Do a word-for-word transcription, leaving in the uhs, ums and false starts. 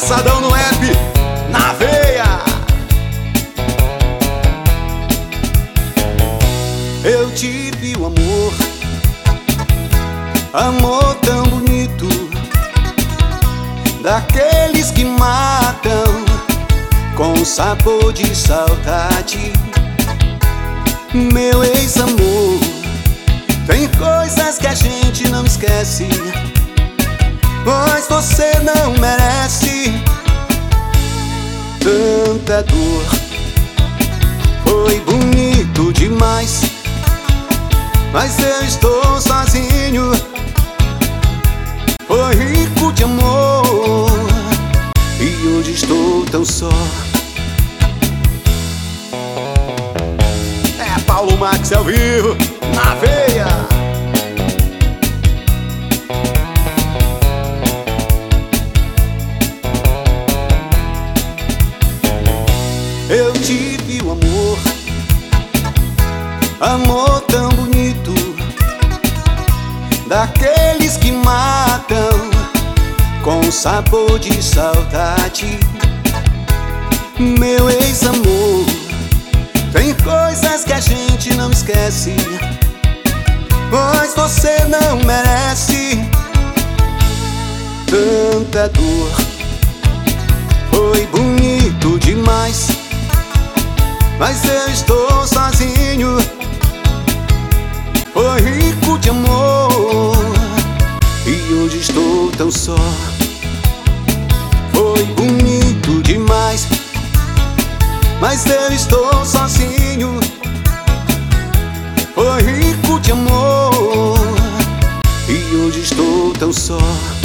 Passadão no app, na veia. Eu tive o amor, amor tão bonito, daqueles que matam com sabor de saudade. Meu ex-amor, tem coisas que a gente não esquece, pois você não merece tanta dor. Foi bonito demais, mas eu estou sozinho. Foi rico de amor e hoje estou tão só. É Paulo Max ao vivo, na veia. Eu tive o amor, amor tão bonito, daqueles que matam com sabor de saudade. Meu ex-amor, tem coisas que a gente não esquece, pois você não merece tanta dor. Foi bonito demais, mas eu estou sozinho. Foi rico de amor e hoje estou tão só. Foi bonito demais, mas eu estou sozinho. Foi rico de amor e hoje estou tão só.